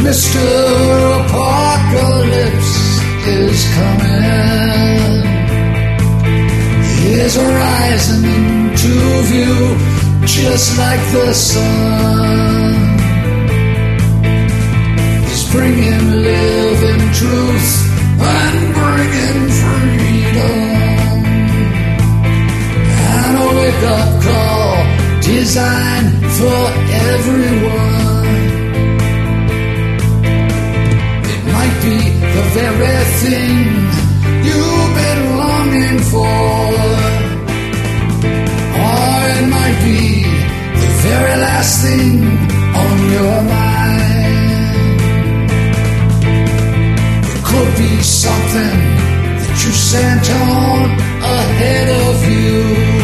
Mr. Apocalypse is coming. He's rising into view, just like the sun. He's bringing living truth and bringing freedom. And a wake-up call designed for everyone. It might be the very thing you've been longing for, or it might be the very last thing on your mind. It could be something that you sent on ahead of you,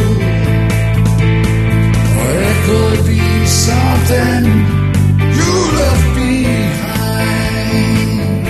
or it could be something you left behind.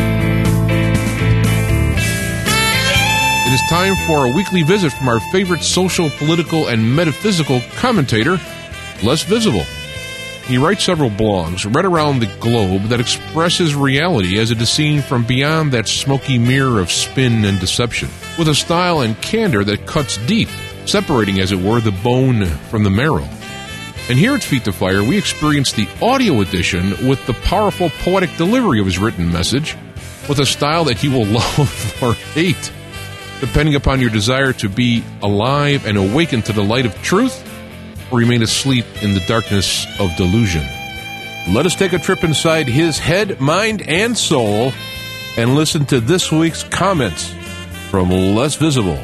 It is time for a weekly visit from our favorite social, political, and metaphysical commentator, Les Visible. He writes several blogs right around the globe that expresses reality as it is seen from beyond that smoky mirror of spin and deception, with a style and candor that cuts deep, separating, as it were, the bone from the marrow. And here at Feet to Fire, we experience the audio edition with the powerful poetic delivery of his written message, with a style that you will love or hate, depending upon your desire to be alive and awaken to the light of truth, or remain asleep in the darkness of delusion. Let us take a trip inside his head, mind, and soul, and listen to this week's comments from Les Visible.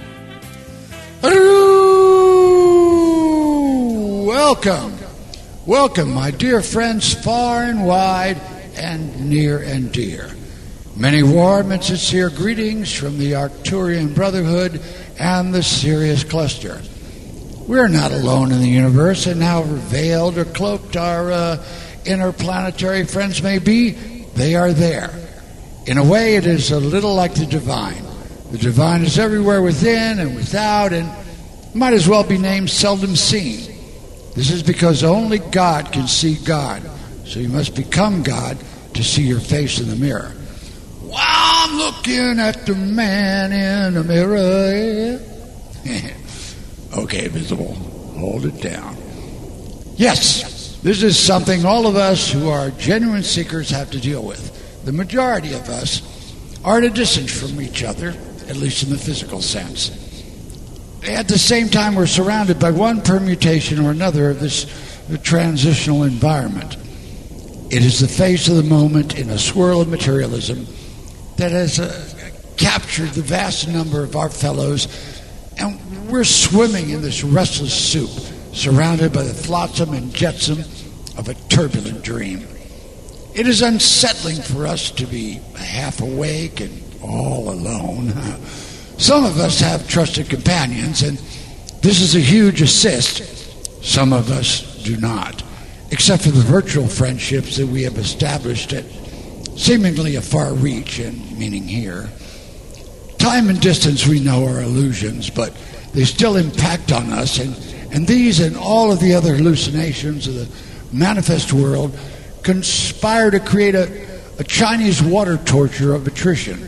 Welcome, my dear friends far and wide and near and dear. Many warm and sincere greetings from the Arcturian Brotherhood and the Sirius Cluster. We're not alone in the universe, and however veiled or cloaked our interplanetary friends may be, they are there. In a way, it is a little like the divine. The divine is everywhere within and without, and might as well be named seldom seen. This is because only God can see God, so you must become God to see your face in the mirror. Wow, I'm looking at the man in the mirror. Okay, Visible, hold it down. Yes, this is something all of us who are genuine seekers have to deal with. The majority of us are at a distance from each other, at least in the physical sense. At the same time, we're surrounded by one permutation or another of this transitional environment. It is the face of the moment in a swirl of materialism that has captured the vast number of our fellows, and we're swimming in this restless soup, surrounded by the flotsam and jetsam of a turbulent dream. It is unsettling for us to be half awake and all alone. Some of us have trusted companions, and this is a huge assist. Some of us do not, except for the virtual friendships that we have established at seemingly a far reach, and meaning here. Time and distance, we know, are illusions, but they still impact on us, and these and all of the other hallucinations of the manifest world conspire to create a Chinese water torture of attrition.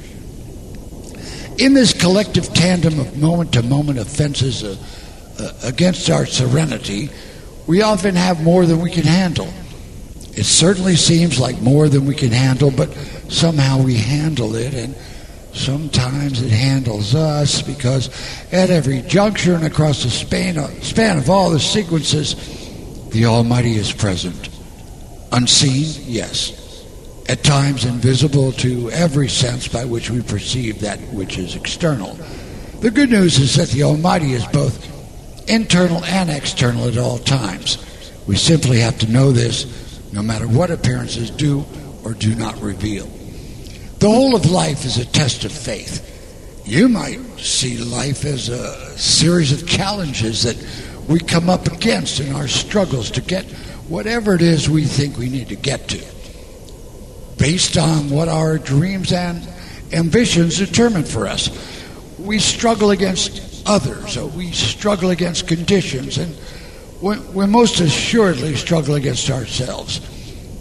In this collective tandem of moment-to-moment offenses against our serenity, we often have more than we can handle. It certainly seems like more than we can handle, but somehow we handle it, and sometimes it handles us, because at every juncture and across the span of all the sequences, the Almighty is present. Unseen, yes. At times invisible to every sense by which we perceive that which is external. The good news is that the Almighty is both internal and external at all times. We simply have to know this, no matter what appearances do or do not reveal. The whole of life is a test of faith. You might see life as a series of challenges that we come up against in our struggles to get whatever it is we think we need to get to, based on what our dreams and ambitions determine for us. We struggle against others, or we struggle against conditions, and we most assuredly struggle against ourselves.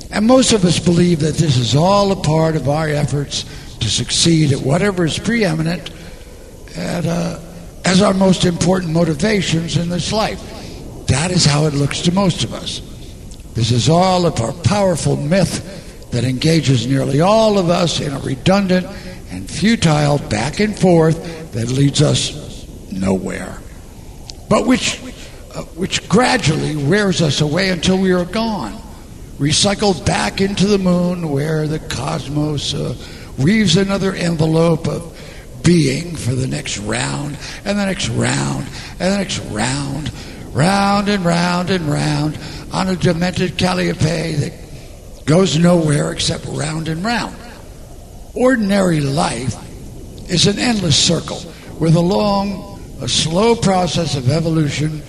And most of us believe that this is all a part of our efforts to succeed at whatever is preeminent as our most important motivations in this life. That is how it looks to most of us. This is all of our powerful myth that engages nearly all of us in a redundant and futile back and forth that leads us nowhere, but which gradually wears us away until we are gone, recycled back into the moon where the cosmos weaves another envelope of being for the next round and the next round and the next round, round and round and round on a demented Calliope that goes nowhere except round and round. Ordinary life is an endless circle with a slow process of evolution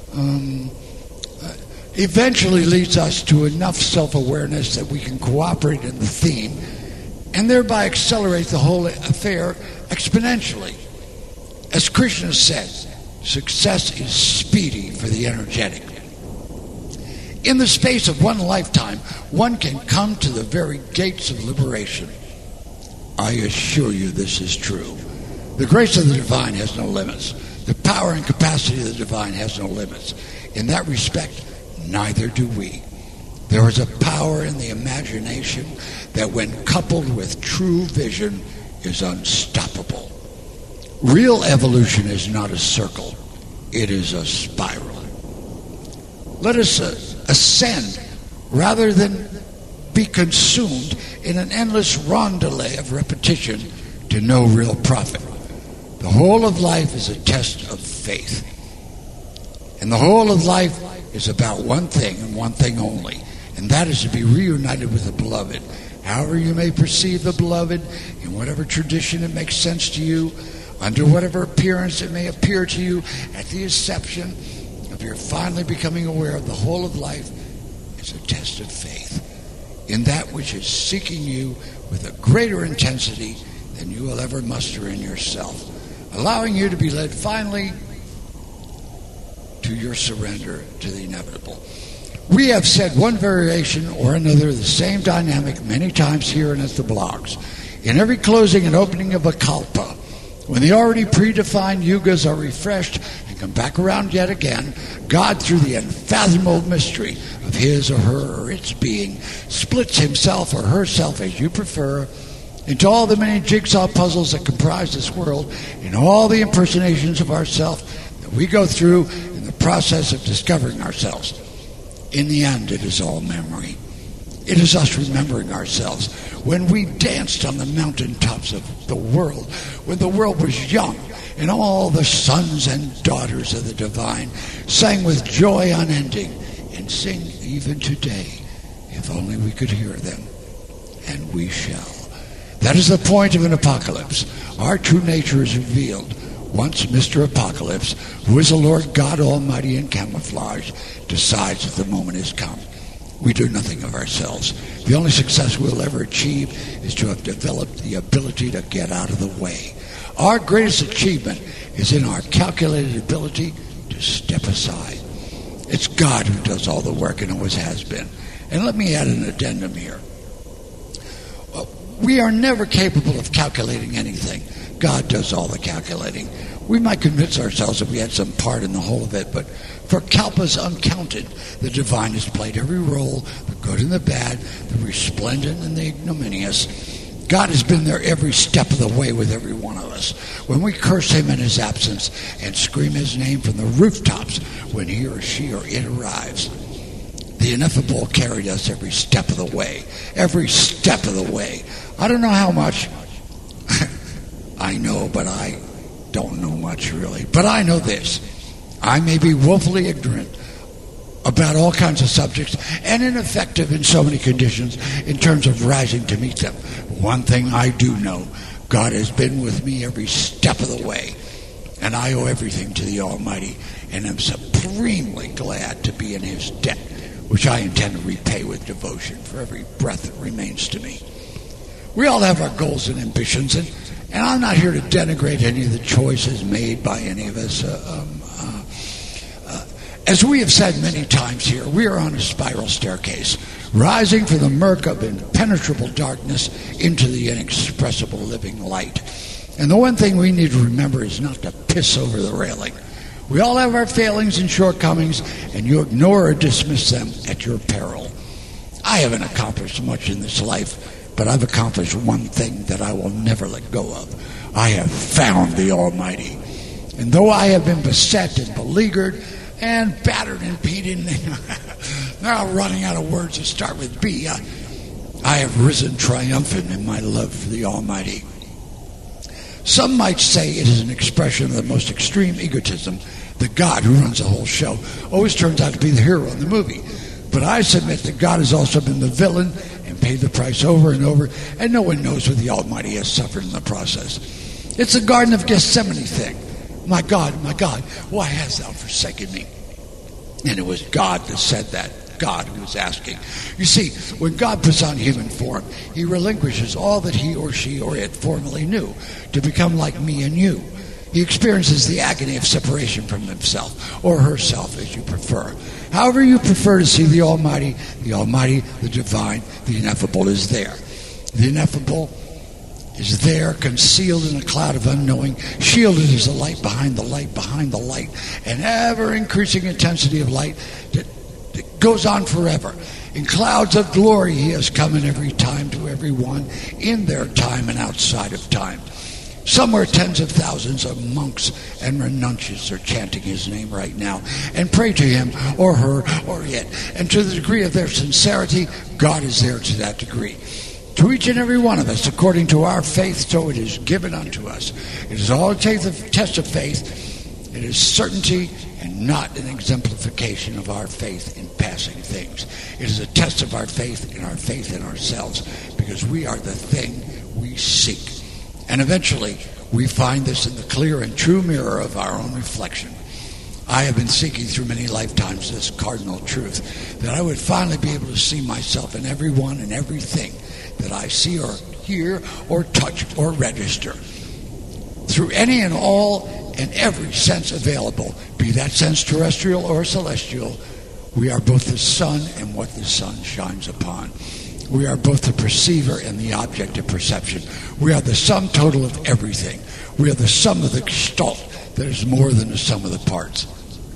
eventually leads us to enough self-awareness that we can cooperate in the theme and thereby accelerate the whole affair exponentially. As Krishna said, success is speedy for the energetic. In the space of one lifetime, one can come to the very gates of liberation. I assure you this is true. The grace of the divine has no limits. The power and capacity of the divine has no limits. In that respect, neither do we. There is a power in the imagination that, when coupled with true vision, is unstoppable. Real evolution is not a circle. It is a spiral. Let us ascend rather than be consumed in an endless rondelay of repetition to no real profit. The whole of life is a test of faith. And the whole of life is about one thing and one thing only, and that is to be reunited with the beloved. However you may perceive the beloved, in whatever tradition it makes sense to you, under whatever appearance it may appear to you, at the inception of your finally becoming aware of the whole of life is a test of faith in that which is seeking you with a greater intensity than you will ever muster in yourself, allowing you to be led finally to your surrender to the inevitable. We have said one variation or another of the same dynamic many times here and at the blogs. In every closing and opening of a kalpa, when the already predefined yugas are refreshed and come back around yet again, God, through the unfathomable mystery of his or her or its being, splits himself or herself, as you prefer, into all the many jigsaw puzzles that comprise this world, and all the impersonations of ourself that we go through in the process of discovering ourselves. In the end, it is all memory. It is us remembering ourselves when we danced on the mountaintops of the world, when the world was young, and all the sons and daughters of the divine sang with joy unending, and sing even today, if only we could hear them. And we shall. That is the point of an apocalypse. Our true nature is revealed once Mr. Apocalypse, who is the Lord God Almighty in camouflage, decides that the moment has come. We do nothing of ourselves. The only success we'll ever achieve is to have developed the ability to get out of the way. Our greatest achievement is in our calculated ability to step aside. It's God who does all the work and always has been. And let me add an addendum here. We are never capable of calculating anything. God does all the calculating. We might convince ourselves that we had some part in the whole of it, but for kalpas uncounted, the divine has played every role, the good and the bad, the resplendent and the ignominious. God has been there every step of the way with every one of us. When we curse him in his absence and scream his name from the rooftops when he or she or it arrives, the ineffable carried us every step of the way. Every step of the way. I don't know how much. I know, but I don't know much really. But I know this. I may be woefully ignorant about all kinds of subjects and ineffective in so many conditions in terms of rising to meet them. One thing I do know, God has been with me every step of the way, and I owe everything to the Almighty, and am supremely glad to be in his debt, which I intend to repay with devotion for every breath that remains to me. We all have our goals and ambitions, and I'm not here to denigrate any of the choices made by any of us. As we have said many times here, we are on a spiral staircase, rising from the murk of impenetrable darkness into the inexpressible living light. And the one thing we need to remember is not to piss over the railing. We all have our failings and shortcomings, and you ignore or dismiss them at your peril. I haven't accomplished much in this life, but I've accomplished one thing that I will never let go of. I have found the Almighty. And though I have been beset and beleaguered and battered and beaten, now running out of words that start with B, I have risen triumphant in my love for the Almighty. Some might say it is an expression of the most extreme egotism. The God who runs the whole show always turns out to be the hero in the movie. But I submit that God has also been the villain and paid the price over and over, and no one knows what the Almighty has suffered in the process. It's the Garden of Gethsemane thing. My God, why hast thou forsaken me? And it was God that said that. God who was asking. You see, when God puts on human form, he relinquishes all that he or she or it formerly knew to become like me and you. He experiences the agony of separation from himself, or herself, as you prefer. However you prefer to see the Almighty, the divine, the ineffable is there. The ineffable is there, concealed in a cloud of unknowing, shielded as the light behind the light behind the light, an ever-increasing intensity of light that goes on forever. In clouds of glory he has come in every time to everyone, in their time and outside of time. Somewhere tens of thousands of monks and renunciates are chanting his name right now and pray to him or her or it. And to the degree of their sincerity, God is there to that degree. To each and every one of us, according to our faith, so it is given unto us. It is all a test of faith. It is certainty and not an exemplification of our faith in passing things. It is a test of our faith in ourselves, because we are the thing we seek. And eventually, we find this in the clear and true mirror of our own reflection. I have been seeking through many lifetimes this cardinal truth, that I would finally be able to see myself in everyone and everything that I see or hear or touch or register. Through any and all and every sense available, be that sense terrestrial or celestial, we are both the sun and what the sun shines upon. We are both the perceiver and the object of perception. We are the sum total of everything. We are the sum of the gestalt that is more than the sum of the parts.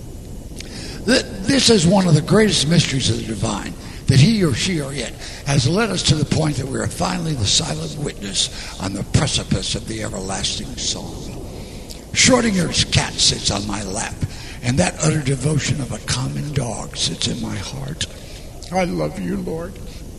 This is one of the greatest mysteries of the divine, that he or she or it has led us to the point that we are finally the silent witness on the precipice of the everlasting song. Schrodinger's cat sits on my lap, and that utter devotion of a common dog sits in my heart. I love you, Lord,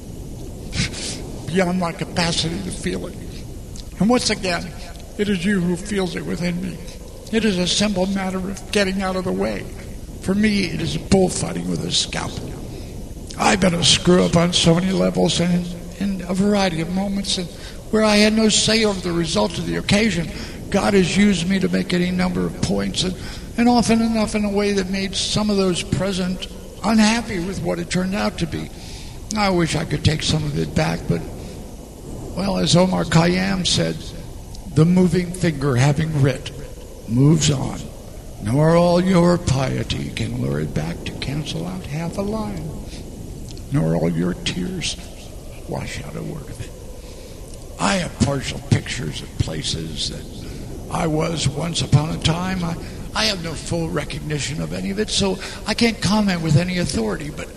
beyond my capacity to feel it. And once again, it is you who feels it within me. It is a simple matter of getting out of the way. For me, it is bullfighting with a scalpel. I've been a screw-up on so many levels and in a variety of moments, and where I had no say over the result of the occasion, God has used me to make any number of points, and often enough in a way that made some of those present unhappy with what it turned out to be. I wish I could take some of it back, but, well, as Omar Khayyam said, the moving finger having writ moves on, nor all your piety can lure it back to cancel out half a line, nor all your tears wash out a word of it. I have partial pictures of places that I was once upon a time. I have no full recognition of any of it, so I can't comment with any authority, but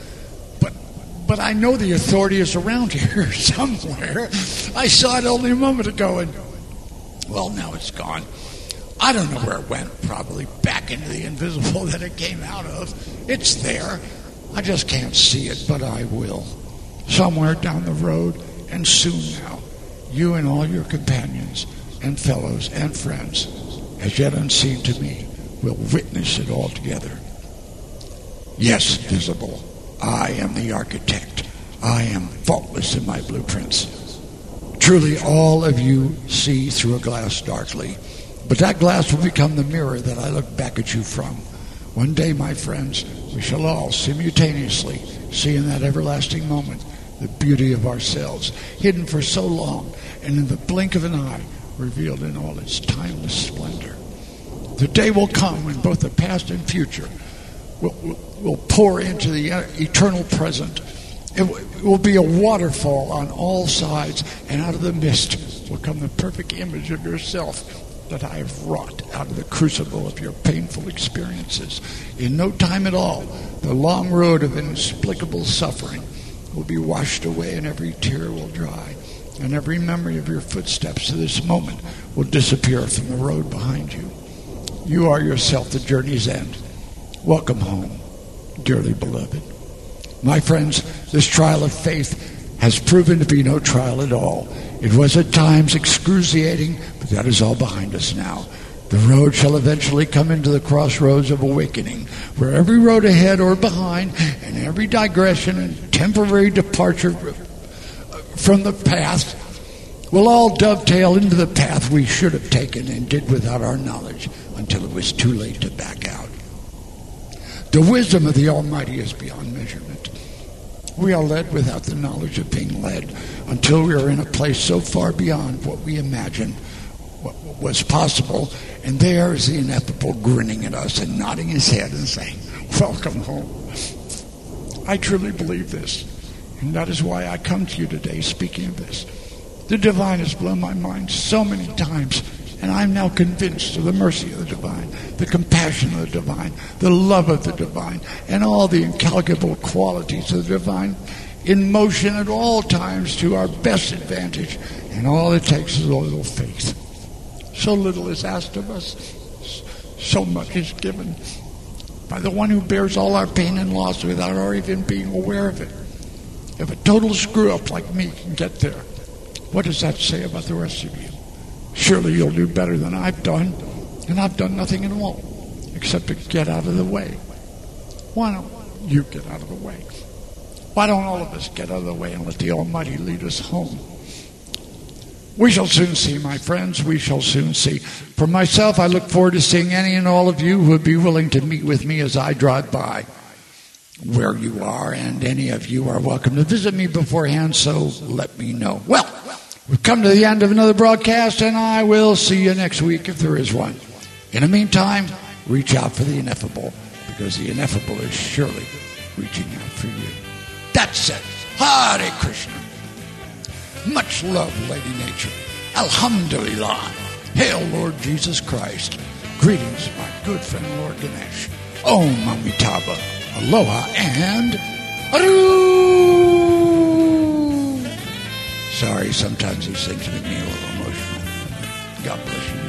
I know the authority is around here somewhere. I saw it only a moment ago, and, well, now it's gone. I don't know where it went, probably back into the invisible that it came out of. It's there. I just can't see it, but I will. Somewhere down the road, and soon now, you and all your companions and fellows and friends, as yet unseen to me, will witness it all together. Yes, visible. I am the architect. I am faultless in my blueprints. Truly, all of you see through a glass darkly, but that glass will become the mirror that I look back at you from. One day, my friends, we shall all simultaneously see in that everlasting moment the beauty of ourselves, hidden for so long, and in the blink of an eye, revealed in all its timeless splendor. The day will come when both the past and future will pour into the eternal present, It will be a waterfall on all sides, and out of the mist will come the perfect image of yourself that I have wrought out of the crucible of your painful experiences. In no time at all, the long road of inexplicable suffering will be washed away, and every tear will dry, and every memory of your footsteps to this moment will disappear from the road behind you. You are yourself the journey's end. Welcome home, dearly beloved. My friends, this trial of faith has proven to be no trial at all. It was at times excruciating, but that is all behind us now. The road shall eventually come into the crossroads of awakening, where every road ahead or behind, and every digression and temporary departure from the path will all dovetail into the path we should have taken and did without our knowledge until it was too late to back out. The wisdom of the Almighty is beyond measurement. We are led without the knowledge of being led until we are in a place so far beyond what we imagined what was possible, and there is the ineffable grinning at us and nodding his head and saying, "Welcome home." I truly believe this, and that is why I come to you today speaking of this. The divine has blown my mind so many times, and I am now convinced of the mercy of the divine, the compassion of the divine, the love of the divine, and all the incalculable qualities of the divine in motion at all times to our best advantage, and all it takes is a little faith. So little is asked of us, so much is given by the one who bears all our pain and loss without our even being aware of it. If a total screw-up like me can get there, what does that say about the rest of you? Surely you'll do better than I've done, and I've done nothing at all except to get out of the way. Why don't you get out of the way? Why don't all of us get out of the way and let the Almighty lead us home? We shall soon see, my friends. We shall soon see. For myself, I look forward to seeing any and all of you who would be willing to meet with me as I drive by where you are, and any of you are welcome to visit me beforehand, so let me know. Well, we've come to the end of another broadcast, and I will see you next week if there is one. In the meantime, reach out for the ineffable, because the ineffable is surely reaching out for you. That's it. Hare Krishna. Much love, Lady Nature. Alhamdulillah. Hail, Lord Jesus Christ. Greetings, my good friend, Lord Ganesh. Om Amitabha. Aloha and Aru. Sorry, sometimes these things make me a little emotional. God bless you.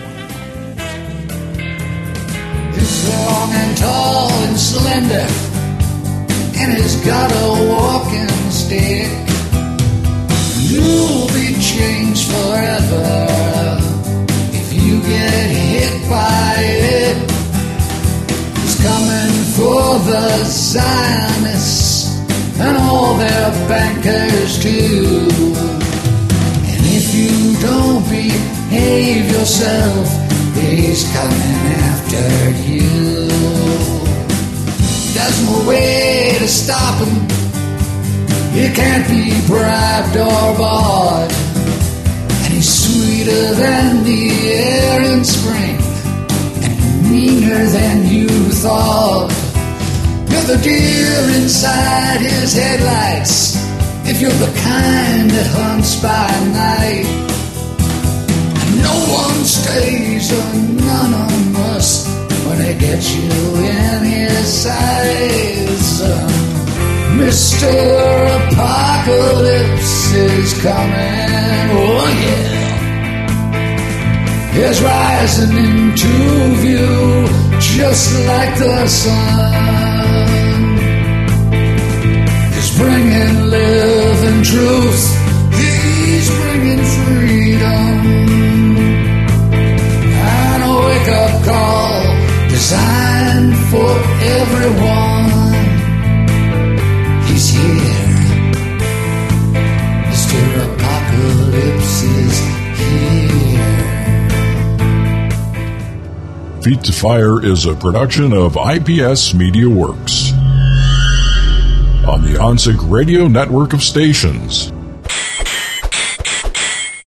He's long and tall and slender, and he's got a walking stick. You'll be changed forever if you get hit by it. He's coming for the Zionists and all their bankers too. And if you don't behave yourself, he's coming after you. There's no way to stop him. You can't be bribed or bought. And he's sweeter than the air in spring, and meaner than you thought. You're the deer inside his headlights, if you're the kind that hunts by night. And no one stays anonymous when they get you in his sights. Mr. Apocalypse is coming, oh yeah. He's rising into view just like the sun. He's bringing living truth, he's bringing freedom, and a wake-up call designed for everyone. He's here. Mr. Apocalypse is here. Feet to Fire is a production of IPS Media Works on the OnSync Radio network of stations.